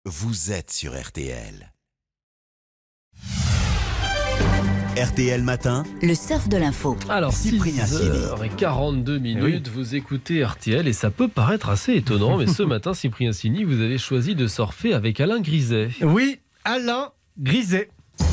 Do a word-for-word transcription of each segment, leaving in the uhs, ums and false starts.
Vous êtes sur R T L. R T L Matin, le surf de l'info. Alors, Cyprien six heures quarante-deux minutes, oui. Vous écoutez R T L et ça peut paraître assez étonnant, mais ce matin, Cyprien Sini, vous avez choisi de surfer avec Alain Griset. Oui, Alain Griset.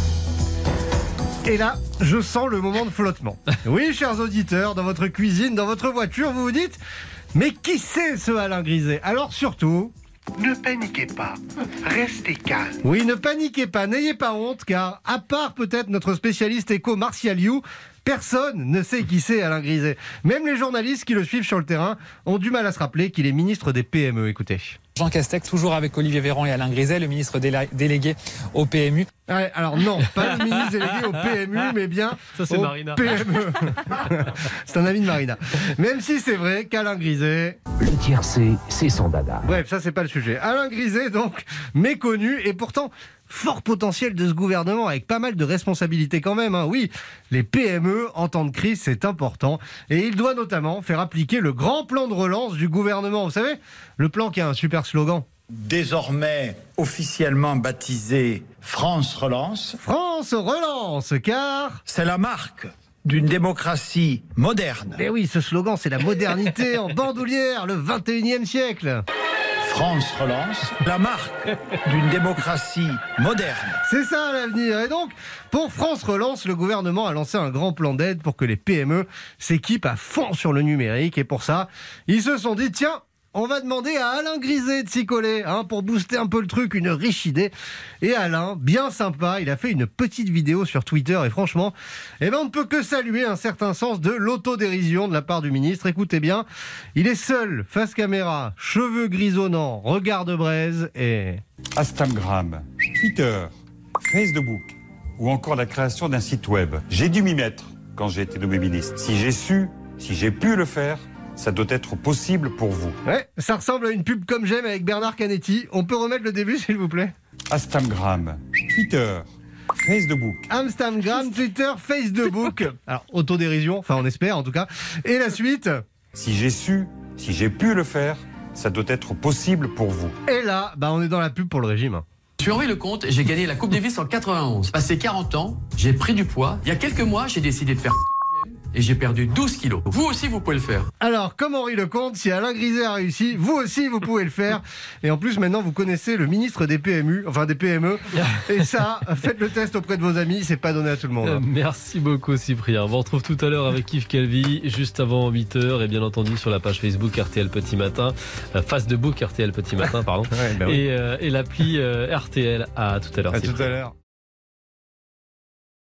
Et là, je sens le moment de flottement. Oui, chers auditeurs, dans votre cuisine, dans votre voiture, vous vous dites « Mais qui c'est ce Alain Griset ?» Alors surtout... Ne paniquez pas, restez calme. Oui, ne paniquez pas, n'ayez pas honte, car à part peut-être notre spécialiste éco Martial You, personne ne sait qui c'est Alain Griset. Même les journalistes qui le suivent sur le terrain ont du mal à se rappeler qu'il est ministre des P M E. Écoutez. Jean Castex, toujours avec Olivier Véran et Alain Griset, le ministre délé- délégué au P M U. Ouais, alors non, pas le ministre délégué au P M U, mais bien Ça, c'est au Marina. P M E. C'est un ami de Marina. Même si c'est vrai qu'Alain Griset... Le tiercé, c'est son dada. Bref, ça c'est pas le sujet. Alain Griset, donc, méconnu et pourtant fort potentiel de ce gouvernement, avec pas mal de responsabilités quand même. Hein. Oui, les P M E en temps de crise, c'est important. Et il doit notamment faire appliquer le grand plan de relance du gouvernement. Vous savez, le plan qui a un super slogan. Désormais officiellement baptisé France Relance. France relance, car... C'est la marque d'une démocratie moderne. Mais oui, ce slogan, c'est la modernité en bandoulière, le vingt et unième siècle. France Relance, la marque d'une démocratie moderne. C'est ça l'avenir. Et donc, pour France Relance, le gouvernement a lancé un grand plan d'aide pour que les P M E s'équipent à fond sur le numérique. Et pour ça, ils se sont dit, tiens, on va demander à Alain Griset de s'y coller, hein, pour booster un peu le truc, une riche idée. Et Alain, bien sympa, il a fait une petite vidéo sur Twitter et franchement, eh ben on ne peut que saluer un certain sens de l'autodérision de la part du ministre. Écoutez bien, il est seul, face caméra, cheveux grisonnants, regard de braise et... Instagram, Twitter, Facebook ou encore la création d'un site web. J'ai dû m'y mettre quand j'ai été nommé ministre. Si j'ai su, si j'ai pu le faire, ça doit être possible pour vous. Ouais, ça ressemble à une pub comme j'aime avec Bernard Canetti. On peut remettre le début, s'il vous plaît? Instagram, Twitter, Facebook. Instagram, Twitter, Facebook. Alors, autodérision, enfin on espère en tout cas. Et la suite? Si j'ai su, si j'ai pu le faire, ça doit être possible pour vous. Et là, bah on est dans la pub pour le régime. Je suis Henri Lecomte et j'ai gagné la Coupe Davis en quatre-vingt-onze. Passé quarante ans, j'ai pris du poids. Il y a quelques mois, j'ai décidé de faire... et j'ai perdu douze kilos. Vous aussi, vous pouvez le faire. Alors, comme Henri Lecomte, si Alain Griset a réussi, vous aussi, vous pouvez le faire. Et en plus, maintenant, vous connaissez le ministre des P M U, enfin des P M E. Et ça, faites le test auprès de vos amis, c'est pas donné à tout le monde. Euh, merci beaucoup, Cyprien. On vous retrouve tout à l'heure avec Yves Calvi, juste avant huit heures, et bien entendu sur la page Facebook R T L Petit Matin, euh, face de book R T L Petit Matin, pardon, Ouais, bah oui. et, euh, et l'appli euh, R T L. À tout à l'heure, À tout Cyprien. à l'heure.